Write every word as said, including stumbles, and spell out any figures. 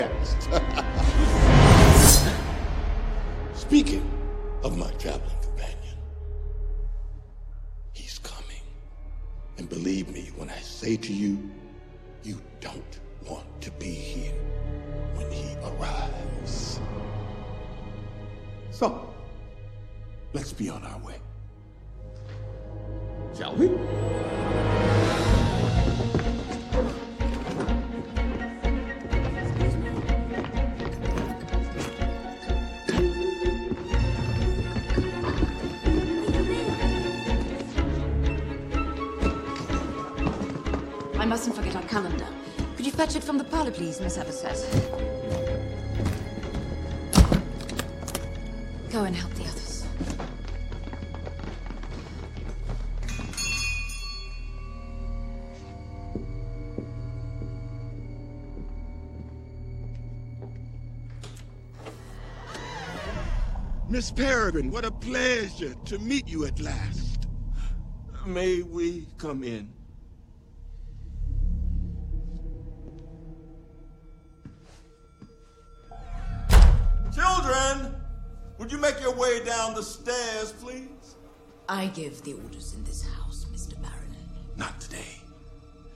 Speaking of my traveling companion, he's coming. And believe me when I say to you, you don't want to be here when he arrives. So, let's be on our way. Shall we? I mustn't forget our calendar. Could you fetch it from the parlor, please, Miss Everset? Go and help the others. Miss Peregrine, what a pleasure to meet you at last. May we come in? Children, would you make your way down the stairs, please? I give the orders in this house, Mister Baronet. Not today.